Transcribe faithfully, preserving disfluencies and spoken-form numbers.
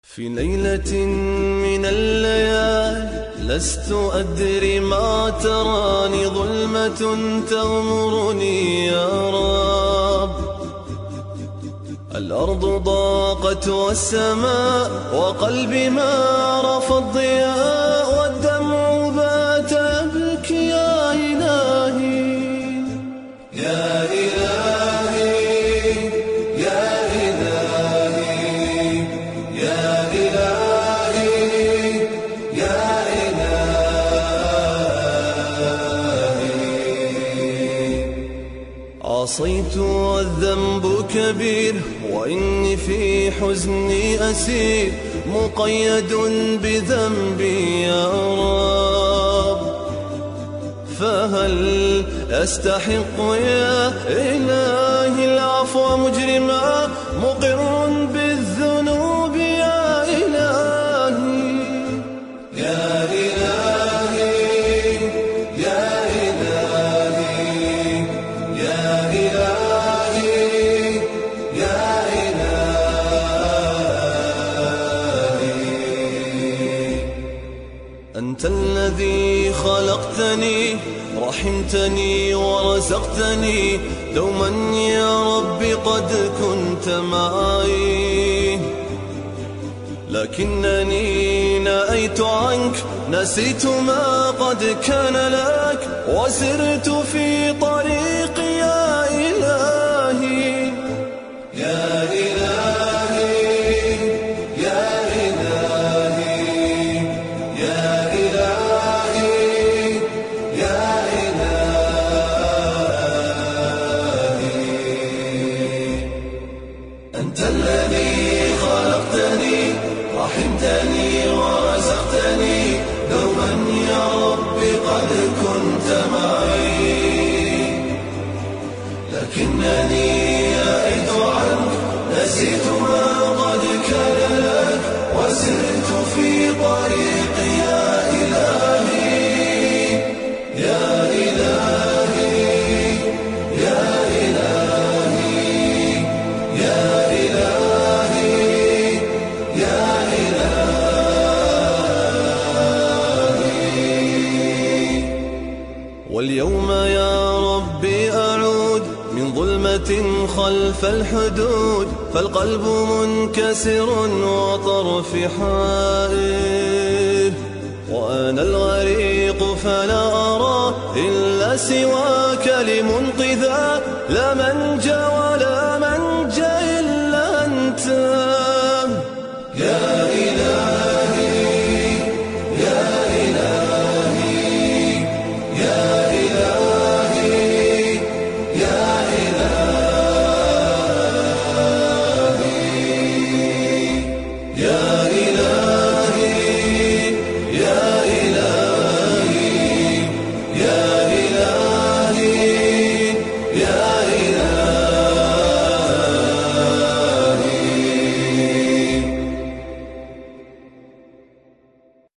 في ليلة من الليالي لست أدري ما تراني، ظلمة تغمرني يا رب. الأرض ضاقت والسماء وقلبي ما عرف الضياء، والدمع بات يبكي يا إلهي يا إلهي يا إلهي يا إلهي يا إلهي. عصيت والذنب كبير وإني في حزني أسير، مقيد بذنبي يا رب. فهل أستحق يا إلهي العفو مجرما، مقر بالذنوب يا إلهي يا إلهي يا إلهي يا إلهي يا إلهي. أنت الذي خلقتني رحمتني ورزقتني، دوما يا ربي قد كنت معي، لكنني نأيت عنك، نسيت ما قد كان لك، وسرت في طريقي يا إلهي يا إلهي يا إلهي يا إلهي يا أنت الذي خلقتني رحمتني ورزقتني، دوما يا ربي قد كنت معي، لكنني نأيت عنك، نسيت ما قد كان لك، وسرت في طريقي يا إلهي يا إلهي يا إلهي يا إلهي يا إلهي. واليوم يا ربي أعود من ظلمة خلف الحدود، فالقلب منكسر وطرفي حائر، وأنا الغريق فلا أرى إلا سواك لمنقذا، لا من جوى